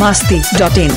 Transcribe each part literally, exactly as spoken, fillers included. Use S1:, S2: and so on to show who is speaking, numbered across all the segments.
S1: masti dot in.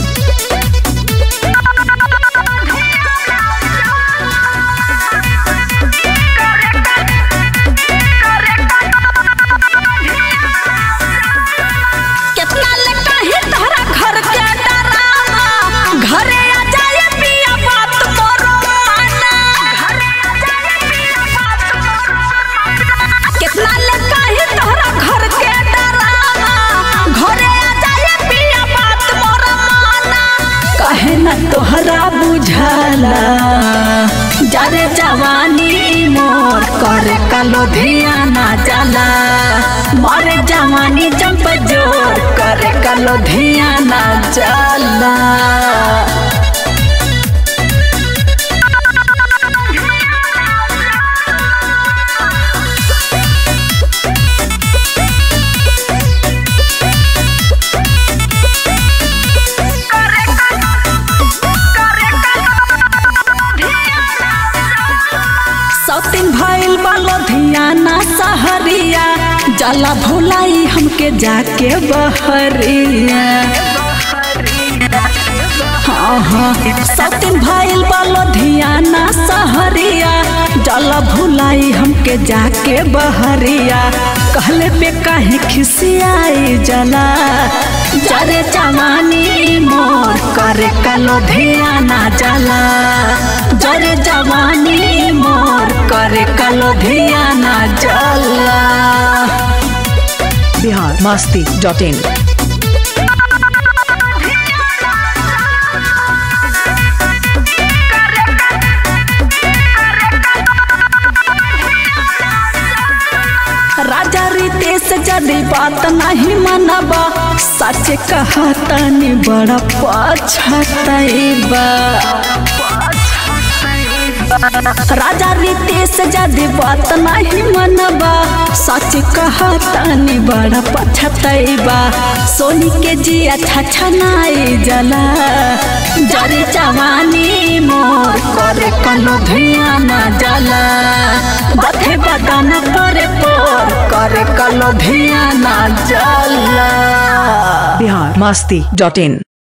S2: तोहरा बुझाला जारे जवानी मोर कर कलो धियाना जाला मारे जवानी जंप जोर कर कलो धियाना जाला। सौतीन भइल बालो धियाना सहरिया जाला भुलाई हमके जाके बहरिया। हाँ हाँ सौतीन भइल बालो धियाना सहरिया जाला भुलाई हमके जाके बहरिया। कहले पे काहे खिसियाई जाला जरे जवानी मोर करे कलो धियाना जाला जरे जवानी मोर करे कलो धियाना जाला।
S1: Bihar masti dot in.
S2: राजा रितेश जदी बात नहीं मनबा सच कहा तनी बड़ा पछताइबा। राजा रितेश जदी बात नहीं मनबा सच कहा तनी बड़ा पछताइबा। सोनी के जिया छछनाई जला जरे जवानी मोर करे कलो धियाना जला बथे बदन करे पोर करे कलो धियाना जला।
S1: Bihar masti dot in.